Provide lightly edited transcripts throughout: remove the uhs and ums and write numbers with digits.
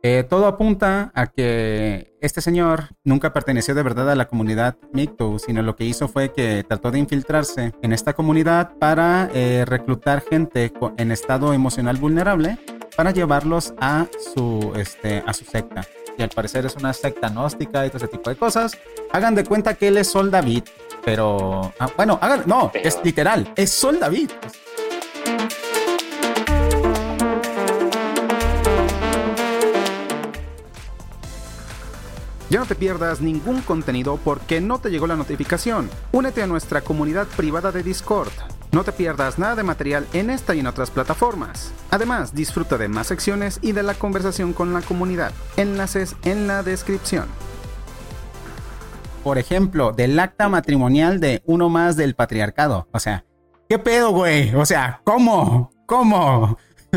Todo apunta a que este señor nunca perteneció de verdad a la comunidad MGTOW, sino lo que hizo fue que trató de infiltrarse en esta comunidad para reclutar gente en estado emocional vulnerable para llevarlos a su secta. Y al parecer es una secta gnóstica y todo ese tipo de cosas. Hagan de cuenta que él es Sol David, pero... bueno, no, es Pero, literal, es Sol David. Ya no te pierdas ningún contenido porque no te llegó la notificación. Únete a nuestra comunidad privada de Discord. No te pierdas nada de material en esta y en otras plataformas. Además, disfruta de más secciones y de la conversación con la comunidad. Enlaces en la descripción. Por ejemplo, del acta matrimonial de uno más del patriarcado. O sea, ¿qué pedo, güey? O sea, ¿cómo? ¿Cómo?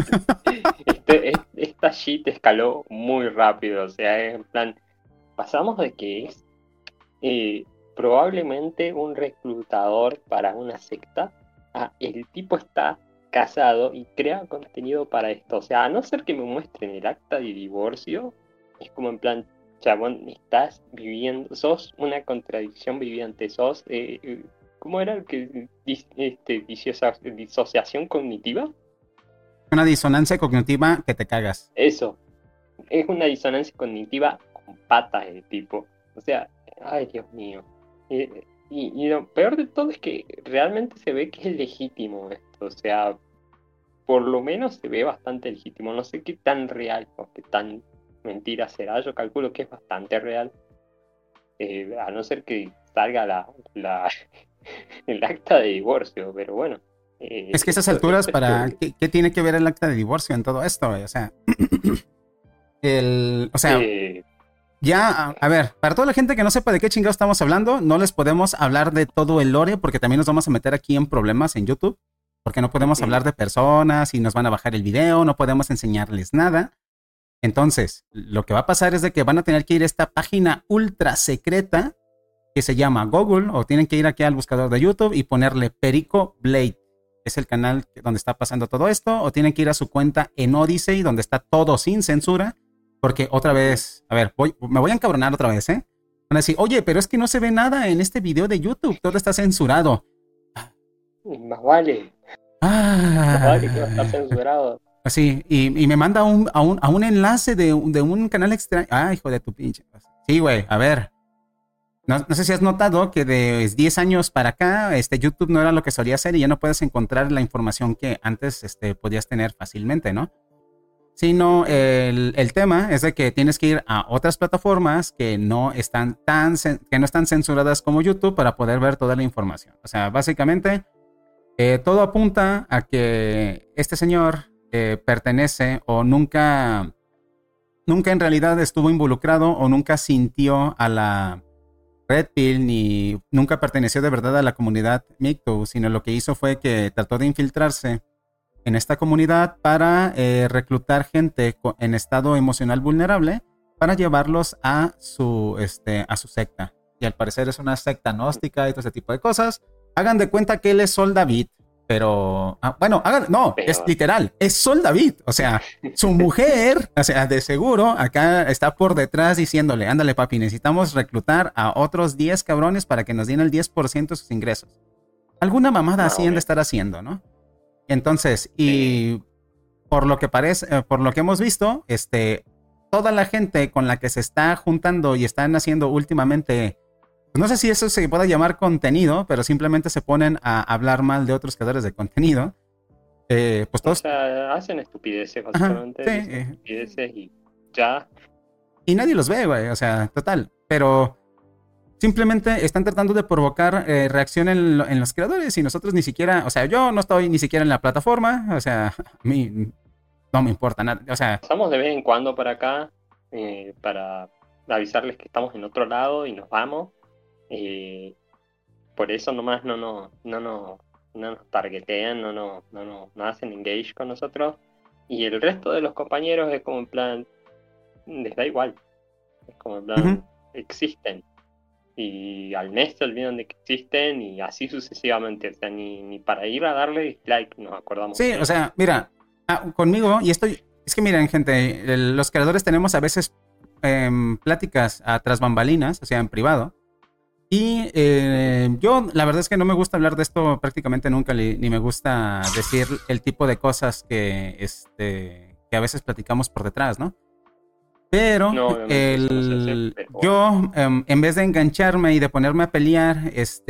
esta shit escaló muy rápido. O sea, en plan, pasamos de que es probablemente un reclutador para una secta a el tipo está casado y crea contenido para esto. O sea, a no ser que me muestren el acta de divorcio, es como en plan, chabón, estás viviendo, sos una contradicción viviente, ¿cómo era el que disociación cognitiva? Una disonancia cognitiva que te cagas. Eso, es una disonancia cognitiva con patas el tipo. O sea, ay Dios mío. Y lo peor de todo es que realmente se ve que es legítimo esto. O sea, por lo menos se ve bastante legítimo. No sé qué tan real o qué tan mentira será. Yo calculo que es bastante real. A no ser que salga el acta de divorcio. Pero bueno, Es que a esas esto alturas, es para turbio. ¿qué tiene que ver el acta de divorcio en todo esto, güey? O sea, o sea, Eh, ya, a ver, para toda la gente que no sepa de qué chingados estamos hablando, no les podemos hablar de todo el lore porque también nos vamos a meter aquí en problemas en YouTube, porque no podemos mm, hablar de personas y nos van a bajar el video, no podemos enseñarles nada. Entonces, lo que va a pasar es de que van a tener que ir a esta página ultra secreta que se llama Google, o tienen que ir aquí al buscador de YouTube y ponerle Perico Blade. Es el canal donde está pasando todo esto, o tienen que ir a su cuenta en Odyssey, donde está todo sin censura, porque otra ujú. vez, a ver, me voy a encabronar otra vez, ¿eh? Van a decir, oye, pero es que no se ve nada en este video de YouTube, todo está censurado. Más vale, más vale que va a estar Ah, censurado. así, y me manda a un enlace de un canal extraño. Ah, hijo de tu pinche. Sí, güey, a ver. No sé si has notado que de 10 años para acá, YouTube no era lo que solía ser y ya no puedes encontrar la información que antes podías tener fácilmente, ¿no? Sino Mm, el tema es de que tienes que ir a otras plataformas que no están que no están censuradas como YouTube para poder ver toda la información. O sea, básicamente todo apunta a que este señor pertenece o nunca en realidad estuvo involucrado o nunca sintió a la Red Pill ni nunca perteneció de verdad a la comunidad MGTOW, sino lo que hizo fue que trató de infiltrarse en esta comunidad para reclutar gente en estado emocional vulnerable para llevarlos a su secta. Y al parecer es una secta gnóstica y todo ese tipo de cosas. Hagan de cuenta que él es Sol David, pero bueno, no, es pero literal, es Sol David. O sea, su mujer, o sea, de seguro acá está por detrás diciéndole, ándale papi, necesitamos reclutar a otros 10 cabrones para que nos den el 10% de sus ingresos. Alguna mamada más así o han de menos. estar haciendo, ¿no? Entonces, Sí. y por lo que parece, por lo que hemos visto, toda la gente con la que se está juntando y están haciendo últimamente, pues no sé si eso se pueda llamar contenido, pero simplemente se ponen a hablar mal de otros creadores de contenido. Pues O todos, sea, hacen estupideces, ajá, básicamente, sí, dicen estupideces y ya. y nadie los ve, güey, o sea, total. Pero simplemente están tratando de provocar reacción en los creadores y nosotros ni siquiera, o sea, yo no estoy ni siquiera en la plataforma, o sea, a mí no me importa nada, o sea, Pasamos de vez en cuando para acá para avisarles que estamos en otro lado y nos vamos. Eh, por eso nomás no nos targetean, no hacen engage con nosotros. Y el resto de los compañeros es como en plan, les da igual. Es como en uh-huh. plan, existen. Y al mes se olvidan de que existen y así sucesivamente. O sea, ni para ir a darle dislike nos acordamos de Sí, o ellos. sea, mira, conmigo, y esto Es que miren, gente, los creadores tenemos a veces pláticas a tras bambalinas, o sea, en privado. Y yo, la verdad es que no me gusta hablar de esto prácticamente nunca, ni me gusta decir el tipo de cosas que a veces platicamos por detrás, ¿no? Pero No, obviamente eso no se hace, pero bueno. yo, en vez de engancharme y de ponerme a pelear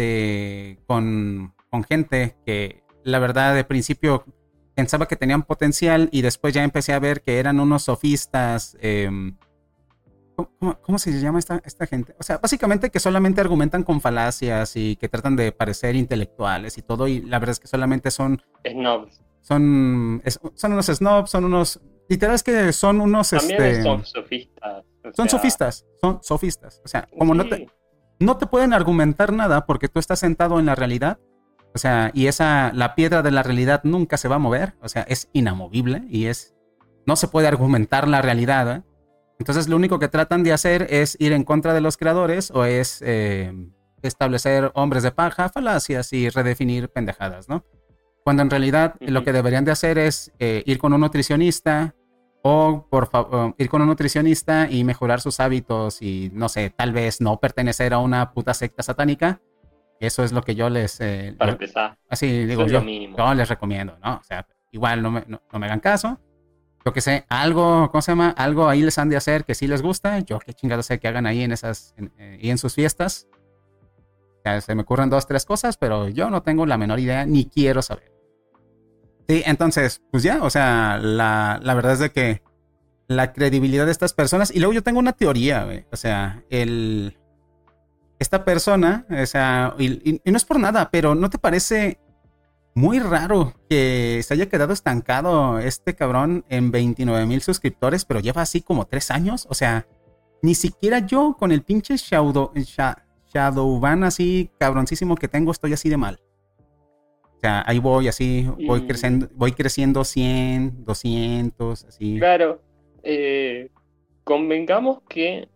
con gente que la verdad de principio pensaba que tenían potencial y después ya empecé a ver que eran unos sofistas. ¿Cómo se llama esta gente? O sea, básicamente que solamente argumentan con falacias y que tratan de parecer intelectuales y todo, y la verdad es que solamente Snobs. son unos snobs, son unos... Literal es que son unos... También son sofistas. Son sofistas. O sea, como Sí. no te pueden argumentar nada porque tú estás sentado en la realidad. O sea, y la piedra de la realidad nunca se va a mover. O sea, es inamovible y no se puede argumentar la realidad, ¿eh? Entonces lo único que tratan de hacer es ir en contra de los creadores o es establecer hombres de paja, falacias y redefinir pendejadas, ¿no? Cuando en realidad lo que deberían de hacer es ir con un nutricionista o ir con un nutricionista y mejorar sus hábitos y no sé, tal vez no pertenecer a una puta secta satánica. Eso es lo que yo Para empezar. así digo, Eso es lo mínimo. yo les recomiendo, ¿no? O sea, igual no me hagan caso. Yo que sé, algo, ¿cómo se llama? Algo ahí les han de hacer que sí les gusta. Yo qué chingados sé que hagan ahí en sus fiestas. O sea, se me ocurren 2, 3 cosas, pero yo no tengo la menor idea ni quiero saber. Sí, entonces, pues ya, o sea, la verdad es de que la credibilidad de estas personas, y luego yo tengo una teoría, güey, o sea, esta persona, o sea, y no es por nada, pero ¿no te parece muy raro que se haya quedado estancado este cabrón en 29,000 suscriptores, pero lleva así como 3 años? O sea, ni siquiera yo con el pinche Shadowban así cabroncísimo que tengo estoy así de mal. O sea, ahí voy así, voy creciendo 100, 200, así. Claro, convengamos que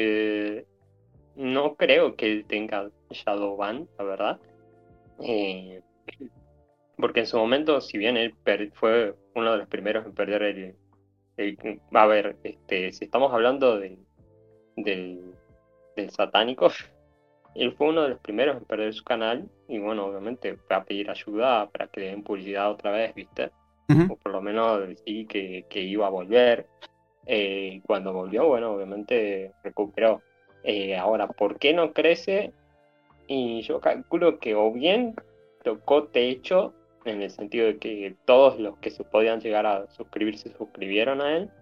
no creo que él tenga Shadowban, la verdad. Porque en su momento, si bien él fue uno de los primeros en perder a ver, si estamos hablando del satánico, él fue uno de los primeros en perder su canal y bueno, obviamente fue a pedir ayuda para que le den publicidad otra vez, ¿viste? Uh-huh. O por lo menos decir que iba a volver. Cuando volvió, bueno, obviamente recuperó. Ahora, ¿por qué no crece? Y yo calculo que o bien tocó techo, en el sentido de que todos los que se podían llegar a suscribir se suscribieron a él,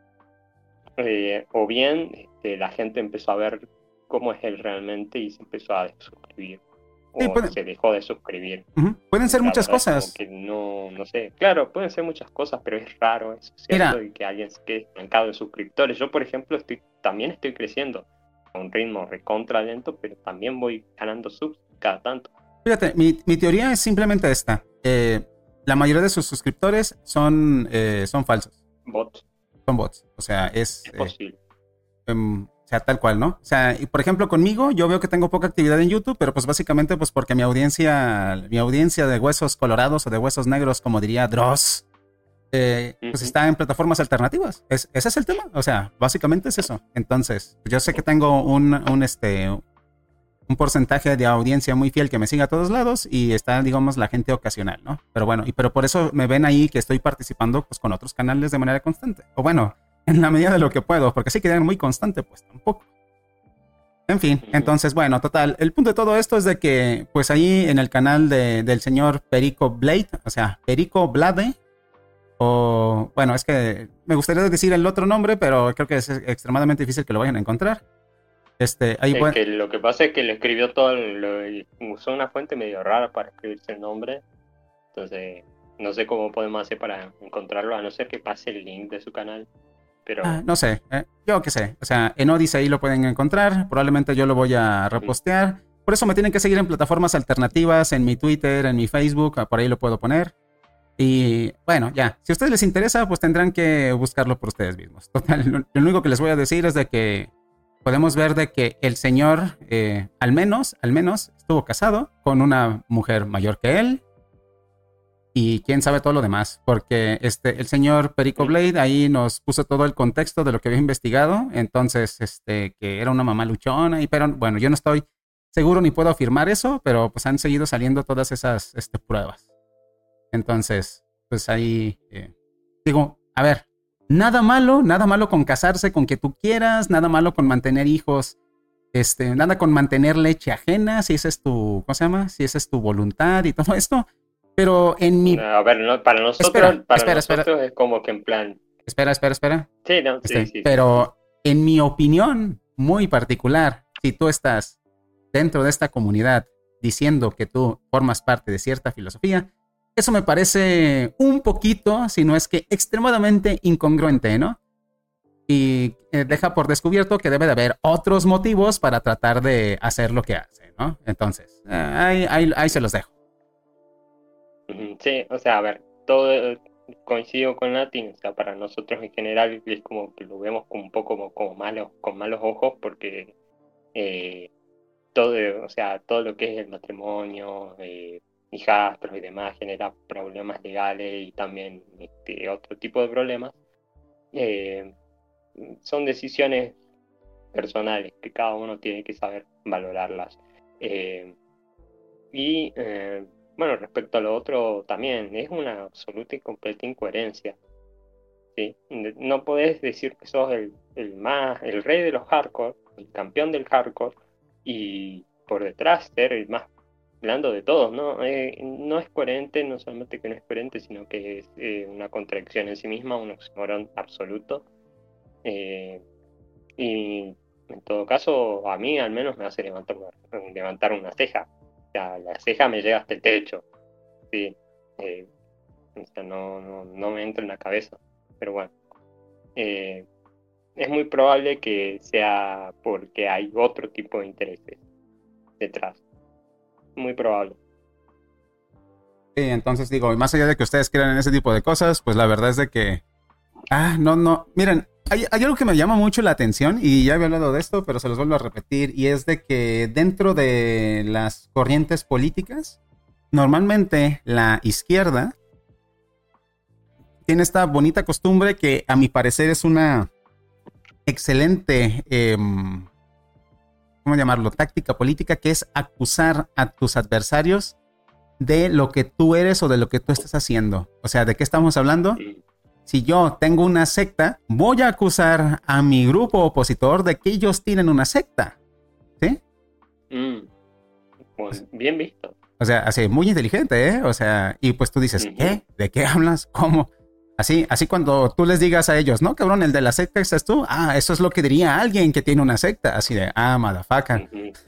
o bien la gente empezó a ver cómo es él realmente y se empezó a suscribir. Sí, O se dejó de suscribir. Uh-huh. Pueden ser La muchas verdad es como cosas. que no sé. Claro, pueden ser muchas cosas, pero es raro eso, ¿cierto? Mira, Y que alguien se quede estancado de suscriptores. Yo, por ejemplo, también estoy creciendo a un ritmo recontra lento, pero también voy ganando subs cada tanto. fíjate, mi teoría es simplemente esta. La mayoría de sus suscriptores son falsos. Bots. Son bots. O sea, es posible. o sea, tal cual, ¿no? O sea, y por ejemplo, conmigo yo veo que tengo poca actividad en YouTube, pero pues básicamente pues porque mi audiencia de huesos colorados o de huesos negros, como diría Dross, pues está en plataformas alternativas. Ese es el tema. O sea, básicamente es eso. Entonces, yo sé que tengo un porcentaje de audiencia muy fiel que me sigue a todos lados y está, digamos, la gente ocasional, ¿no? Pero bueno, pero por eso me ven ahí que estoy participando pues con otros canales de manera constante. O bueno, en la medida de lo que puedo, porque si quedan muy constante, pues tampoco. En fin, entonces, bueno, total. El punto de todo esto es de que, pues ahí en el canal del señor Perico Blade, o sea, Perico Blade, o bueno, es que me gustaría decir el otro nombre, pero creo que es extremadamente difícil que lo vayan a encontrar. Ahí que lo que pasa es que le escribió todo, usó una fuente medio rara para escribirse el nombre, entonces no sé cómo podemos hacer para encontrarlo, a no ser que pase el link de su canal. Pero no sé, yo qué sé, o sea, en Odyssey ahí lo pueden encontrar, probablemente yo lo voy a repostear, por eso me tienen que seguir en plataformas alternativas, en mi Twitter, en mi Facebook, por ahí lo puedo poner, y bueno, ya, si a ustedes les interesa, pues tendrán que buscarlo por ustedes mismos. Total, lo único que les voy a decir es de que podemos ver de que el señor, al menos, estuvo casado con una mujer mayor que él, y quién sabe todo lo demás, porque el señor Perico Blade ahí nos puso todo el contexto de lo que había investigado, entonces, que era una mamá luchona, pero bueno, yo no estoy seguro ni puedo afirmar eso, pero pues han seguido saliendo todas esas pruebas. Entonces, pues ahí, digo, a ver, nada malo con casarse con que tú quieras, nada malo con mantener hijos, nada con mantener leche ajena, si esa es tu, ¿cómo se llama? Si esa es tu voluntad y todo esto. Pero en mi... A ver, no, para nosotros, nosotros es como que en plan... Espera. Sí, no, sí. Pero en mi opinión muy particular, si tú estás dentro de esta comunidad diciendo que tú formas parte de cierta filosofía, eso me parece un poquito, si no es que extremadamente incongruente, ¿no? Y deja por descubierto que debe de haber otros motivos para tratar de hacer lo que hace, ¿no? Entonces, ahí se los dejo. Sí, o sea, a ver, todo coincido con Nati, o sea, para nosotros en general es como que lo vemos un poco como malos, con malos ojos, porque todo, o sea, todo lo que es el matrimonio, hijastros y demás genera problemas legales y también otro tipo de problemas. Son decisiones personales que cada uno tiene que saber valorarlas. Bueno, respecto a lo otro, también es una absoluta y completa incoherencia. ¿Sí? No podés decir que sos el rey de los hardcore, el campeón del hardcore, y por detrás ser el más blando de todos, ¿no? No es coherente, no solamente que no es coherente, sino que es una contradicción en sí misma, un oxímoron absoluto. Y en todo caso, a mí al menos me hace levantar una ceja. O sea, la ceja me llega hasta el techo. Sí. O sea, no me entra en la cabeza. Pero bueno. Es muy probable que sea porque hay otro tipo de intereses detrás. Muy probable. Sí, entonces digo, más allá de que ustedes crean en ese tipo de cosas, pues la verdad es de que... no. Miren, hay algo que me llama mucho la atención y ya había hablado de esto, pero se los vuelvo a repetir, y es de que dentro de las corrientes políticas, normalmente la izquierda tiene esta bonita costumbre que a mi parecer es una excelente, ¿cómo llamarlo? Táctica política, que es acusar a tus adversarios de lo que tú eres o de lo que tú estás haciendo. O sea, ¿de qué estamos hablando? Si yo tengo una secta, voy a acusar a mi grupo opositor de que ellos tienen una secta. ¿Sí? Pues bien visto. O sea, así, muy inteligente, ¿eh? O sea, y pues tú dices, ¿qué? ¿De qué hablas? ¿Cómo? Así cuando tú les digas a ellos, no, cabrón, el de la secta estás tú. Eso es lo que diría alguien que tiene una secta. Así de, motherfucker.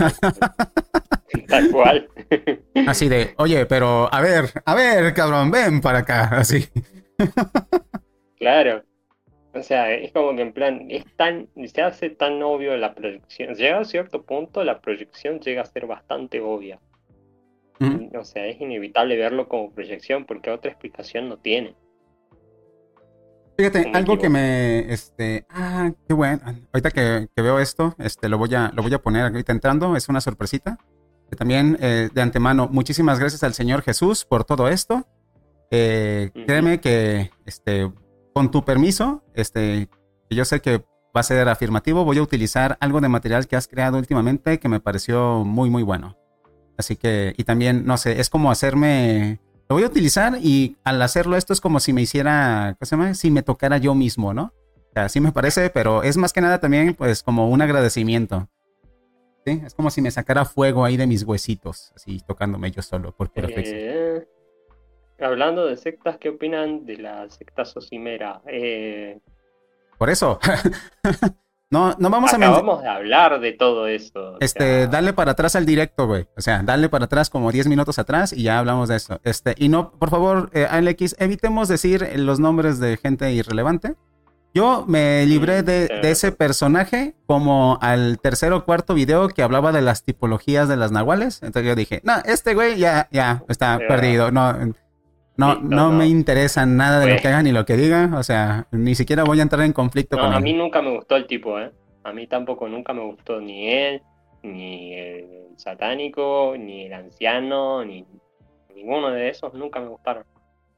Tal cual. Así de, oye, pero a ver, cabrón, ven para acá. Así. Claro. O sea, es como que en plan, se hace tan obvio la proyección. Llega a cierto punto, la proyección llega a ser bastante obvia. O sea, es inevitable verlo como proyección porque otra explicación no tiene. Fíjate, algo que me, qué bueno. Ahorita que veo esto, lo voy a poner ahorita entrando, es una sorpresita. Que también, de antemano, muchísimas gracias al Señor Jesús por todo esto. Créeme que, con tu permiso, que yo sé que va a ser afirmativo, voy a utilizar algo de material que has creado últimamente que me pareció muy, muy bueno. Así que, y también, no sé, es como hacerme... Lo voy a utilizar y al hacerlo esto es como si me hiciera, ¿qué se llama? Si me tocara yo mismo, ¿no? O sea, así me parece, pero es más que nada también pues como un agradecimiento. ¿Sí? Es como si me sacara fuego ahí de mis huesitos, así tocándome yo solo por pura aflicción. Hablando de sectas, ¿qué opinan de la secta Socimera? Por eso, no vamos acabamos de hablar de todo eso. Dale para atrás al directo, güey. O sea, dale para atrás como 10 minutos atrás y ya hablamos de eso. Y no, por favor, Alex, evitemos decir los nombres de gente irrelevante. Yo me libré de ese personaje como al tercer o cuarto video que hablaba de las tipologías de las nahuales. Entonces yo dije, no, este güey ya está perdido. No me interesa nada de lo que haga ni lo que diga. O sea, ni siquiera voy a entrar en conflicto con él. A mí nunca me gustó el tipo, ¿eh? A mí tampoco nunca me gustó ni él, ni el satánico, ni el anciano, ni ninguno de esos nunca me gustaron.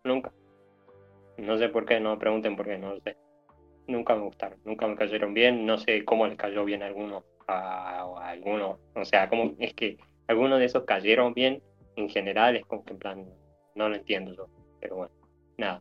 nunca. No sé por qué, no me pregunten por qué, no lo sé. Nunca me gustaron, nunca me cayeron bien, no sé cómo les cayó bien a alguno, a alguno, o sea, cómo es que algunos de esos cayeron bien, en general es como que en plan, no lo entiendo yo, pero bueno, nada.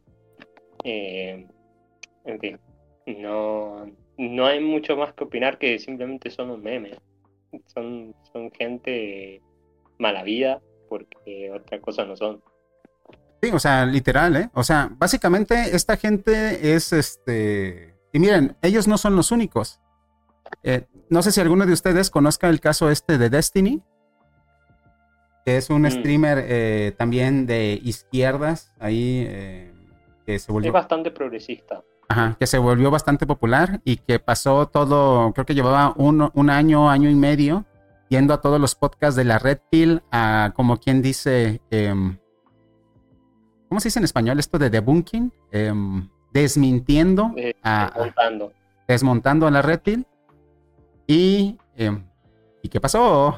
En fin, no hay mucho más que opinar que simplemente son un meme, son gente mala vida, porque otra cosa no son. Sí, o sea, literal, ¿eh? O sea, básicamente esta gente es Y miren, ellos no son los únicos. No sé si alguno de ustedes conozca el caso de Destiny, que es un streamer también de izquierdas, ahí que se volvió... Es bastante progresista. Ajá, que se volvió bastante popular y que pasó todo, creo que llevaba un año, año y medio, yendo a todos los podcasts de la Red Pill, a como quien dice... ¿cómo se dice en español esto de debunking? Desmintiendo, desmontando a la Red Pill. ¿Y qué pasó?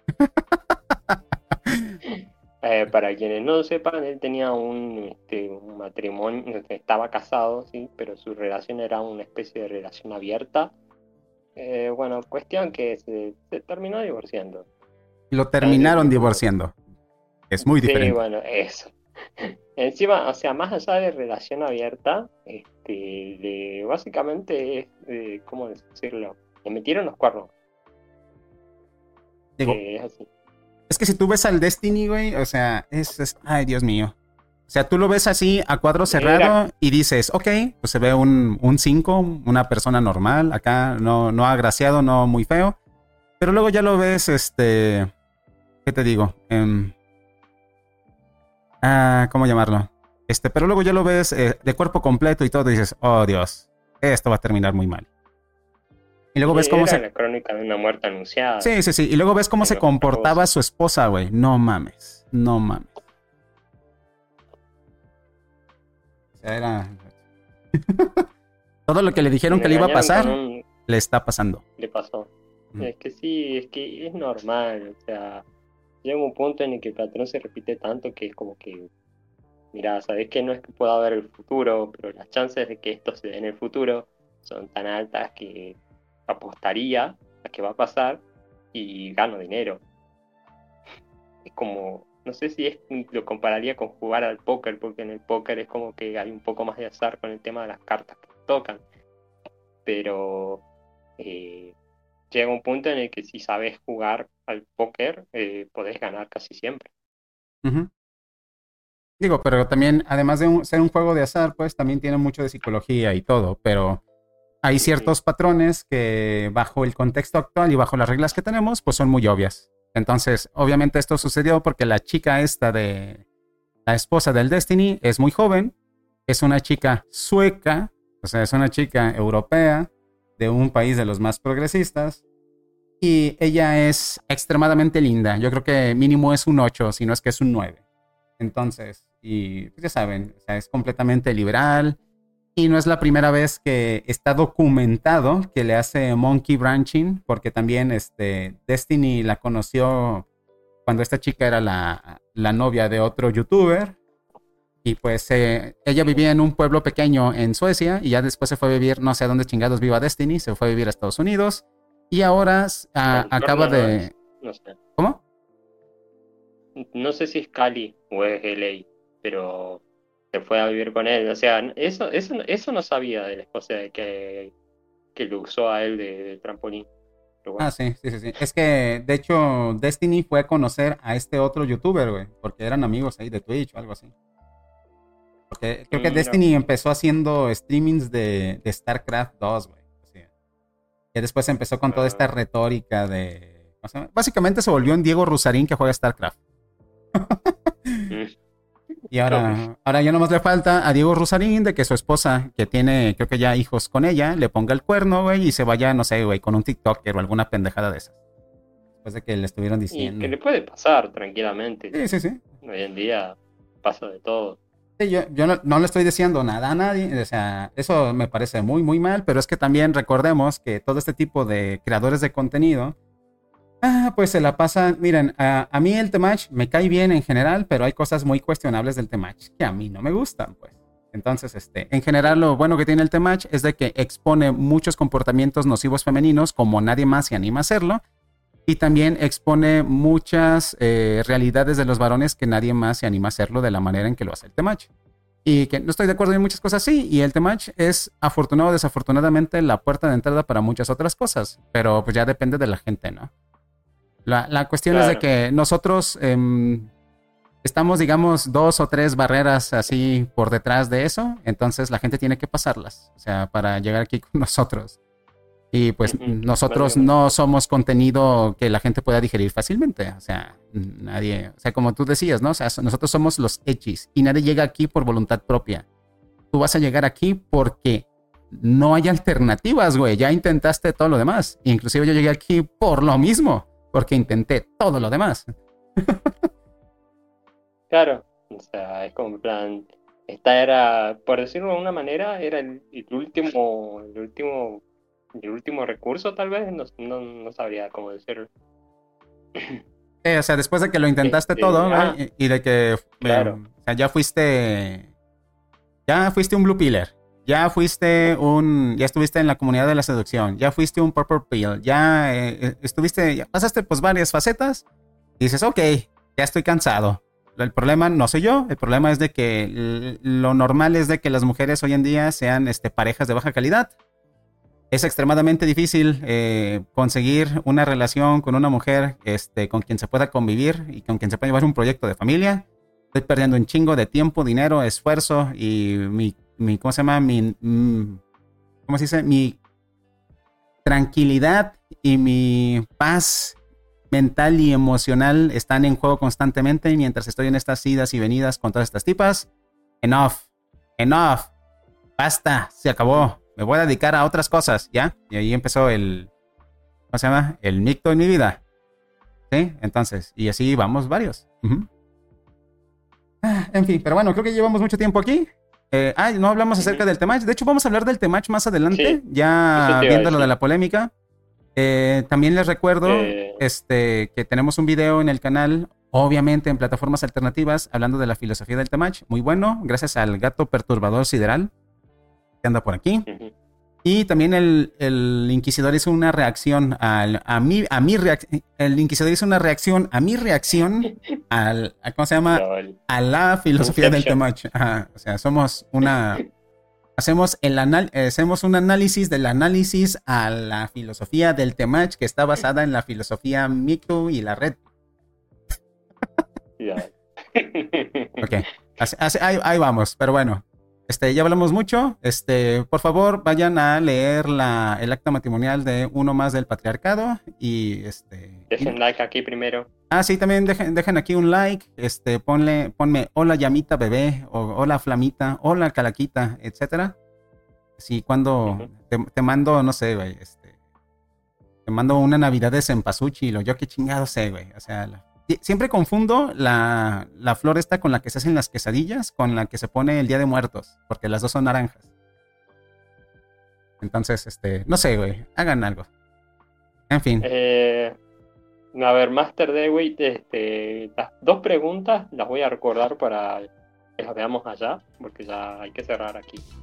Para quienes no lo sepan, él tenía un matrimonio, estaba casado, sí, pero su relación era una especie de relación abierta. Bueno, cuestión que se terminó divorciando. Lo terminaron divorciando. Es muy diferente. Sí, bueno, eso. Encima, o sea, más allá de relación abierta, básicamente ¿cómo decirlo? Le metieron los cuernos. Digo, es así. Es que si tú ves al Destiny, güey, o sea, ay, Dios mío. O sea, tú lo ves así a cuadro cerrado y dices, ok, pues se ve un 5, una persona normal, acá no agraciado, no muy feo. Pero luego ya lo ves, ¿qué te digo? ¿Cómo llamarlo? Pero luego ya lo ves de cuerpo completo y todo y dices, oh Dios, esto va a terminar muy mal. Y luego ves cómo la crónica de una muerte anunciada. Sí. Y luego ves cómo se comportaba su esposa, güey. No mames. O sea, era... Todo lo que le dijeron que le iba a pasar, le está pasando. Le pasó. Es que sí, es que es normal. O sea, llega un punto en el que el patrón se repite tanto que es como que... Mira, sabes que no es que pueda ver el futuro, pero las chances de que esto se dé en el futuro son tan altas que apostaría a que va a pasar y gano dinero. Es como, no sé si lo compararía con jugar al póker, porque en el póker es como que hay un poco más de azar con el tema de las cartas que tocan. Pero llega un punto en el que si sabes jugar al póker, podés ganar casi siempre. Uh-huh. Digo, pero también, además de ser un juego de azar, pues también tiene mucho de psicología y todo, pero hay ciertos patrones que bajo el contexto actual y bajo las reglas que tenemos, pues son muy obvias. Entonces, obviamente esto sucedió porque la chica la esposa del Destiny, es muy joven, es una chica sueca, o sea, es una chica europea de un país de los más progresistas y ella es extremadamente linda. Yo creo que mínimo es un 8, si no es que es un 9. Entonces, y pues ya saben, o sea, es completamente liberal. Y no es la primera vez que está documentado que le hace monkey branching, porque también Destiny la conoció cuando esta chica era la novia de otro youtuber. Y pues ella vivía en un pueblo pequeño en Suecia y ya después se fue a vivir, no sé a dónde chingados viva Destiny, se fue a vivir a Estados Unidos y ahora acaba de... No sé. ¿Cómo? No sé si es Cali o es LA, pero... se fue a vivir con él. O sea, eso no sabía de la esposa de que lo usó a él de trampolín. Pero bueno. Sí. Es que, de hecho, Destiny fue a conocer a este otro youtuber, güey, porque eran amigos ahí de Twitch o algo así. Porque creo que Destiny empezó haciendo streamings de StarCraft 2, güey. O sea, y después empezó con toda esta retórica de... O sea, básicamente se volvió un Diego Rusarín que juega StarCraft. Y ahora ya nomás le falta a Diego Rusarín de que su esposa, que tiene, creo que ya hijos con ella, le ponga el cuerno, güey, y se vaya, no sé, güey, con un TikToker o alguna pendejada de esas. Después de que le estuvieron diciendo. Y que le puede pasar tranquilamente. Sí. Hoy en día pasa de todo. Sí, yo no le estoy diciendo nada a nadie, o sea, eso me parece muy, muy mal, pero es que también recordemos que todo este tipo de creadores de contenido Pues se la pasan. Miren, a mí el Temach me cae bien en general, pero hay cosas muy cuestionables del Temach que a mí no me gustan, pues. Entonces, en general, lo bueno que tiene el Temach es de que expone muchos comportamientos nocivos femeninos, como nadie más se anima a hacerlo, y también expone muchas realidades de los varones que nadie más se anima a hacerlo de la manera en que lo hace el Temach. Y que no estoy de acuerdo en muchas cosas, sí, y el Temach es afortunado o desafortunadamente la puerta de entrada para muchas otras cosas, pero pues ya depende de la gente, ¿no? La cuestión es de Claro, que nosotros estamos, digamos, 2 o 3 barreras así por detrás de eso, entonces la gente tiene que pasarlas, o sea, para llegar aquí con nosotros. Y pues nosotros básicamente. no somos contenido que la gente pueda digerir fácilmente, o sea, nadie, o sea, como tú decías, ¿no? O sea, nosotros somos los hechis y nadie llega aquí por voluntad propia. Tú vas a llegar aquí porque no hay alternativas, güey. Ya intentaste todo lo demás. Inclusive yo llegué aquí por lo mismo, porque intenté todo lo demás. Claro, o sea, es como en plan, esta era, por decirlo de una manera, era el último recurso tal vez, no sabría cómo decirlo. O sea, después de que lo intentaste todo, güey, y de que Claro, o sea, ya fuiste un blue pillar, ya estuviste en la comunidad de la seducción, ya fuiste un purple pill, ya pasaste pues varias facetas y dices, ok, ya estoy cansado. El problema no soy yo, el problema es de que lo normal es de que las mujeres hoy en día sean parejas de baja calidad. Es extremadamente difícil conseguir una relación con una mujer con quien se pueda convivir y con quien se pueda llevar un proyecto de familia. Estoy perdiendo un chingo de tiempo, dinero, esfuerzo y ¿cómo se llama? ¿Cómo se dice? Mi tranquilidad y mi paz mental y emocional están en juego constantemente mientras estoy en estas idas y venidas con todas estas tipas. Enough, enough, basta, se acabó. Me voy a dedicar a otras cosas, ¿ya? Y ahí empezó ¿cómo se llama? El micto en mi vida, ¿sí? Entonces, y así vamos varios. En fin, pero bueno, creo que llevamos mucho tiempo aquí. No hablamos acerca ujú. del Temach. De hecho, vamos a hablar del Temach más adelante, Sí, eso ya te iba a viendo lo de decir. la polémica. También les recuerdo Eh, que tenemos un video en el canal, obviamente en plataformas alternativas, hablando de la filosofía del Temach. Muy bueno, gracias al gato perturbador sideral que anda por aquí. ujú. Y también el Inquisidor hizo una reacción el Inquisidor hizo una reacción a mi reacción ¿cómo se llama? LOL. A la filosofía del Inception. Temach. Ajá, o sea, hacemos un análisis del análisis a la filosofía del Temach que está basada en la filosofía Miku y la red. LOL. Ok, ahí vamos, pero bueno. Ya hablamos mucho. Por favor, vayan a leer el acta matrimonial de Uno Más del Patriarcado. Dejen like aquí primero. Sí, también dejen aquí un like. Ponme hola llamita bebé, o hola flamita, hola calaquita, etcétera. Sí, cuando Ujú. te mando, no sé, güey, te mando una Navidad de cempasúchil o yo qué chingado sé, güey. O sea, siempre confundo la flor esta con la que se hacen las quesadillas con la que se pone el Día de Muertos, porque las dos son naranjas. Entonces, no sé, güey, hagan algo. En fin, Eh, a ver, Master Dewey, las dos preguntas las voy a recordar para que las veamos allá, porque ya hay que cerrar aquí.